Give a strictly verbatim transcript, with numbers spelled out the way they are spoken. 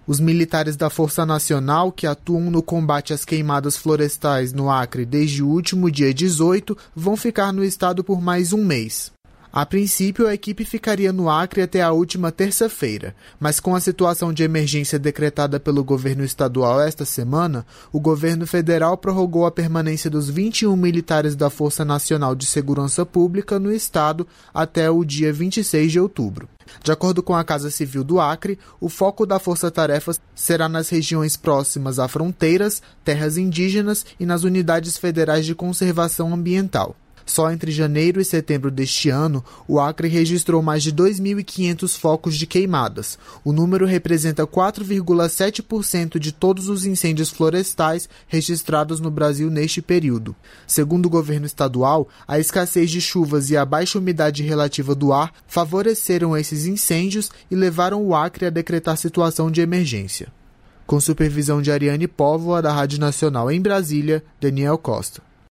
Os militares da Força Nacional, que atuam no combate às queimadas florestais no Acre desde o último dia dezoito, vão ficar no estado por mais um mês. A princípio, a equipe ficaria no Acre até a última terça-feira, mas com a situação de emergência decretada pelo governo estadual esta semana, o governo federal prorrogou a permanência dos vinte e um militares da Força Nacional de Segurança Pública no estado até o dia vinte e seis de outubro. De acordo com a Casa Civil do Acre, o foco da força-tarefa será nas regiões próximas a fronteiras, terras indígenas e nas unidades federais de conservação ambiental. Só entre janeiro e setembro deste ano, o Acre registrou mais de dois mil e quinhentos focos de queimadas. O número representa quatro vírgula sete por cento de todos os incêndios florestais registrados no Brasil neste período. Segundo o governo estadual, a escassez de chuvas e a baixa umidade relativa do ar favoreceram esses incêndios e levaram o Acre a decretar situação de emergência. Com supervisão de Ariane Póvoa, da Rádio Nacional em Brasília, Daniel Costa.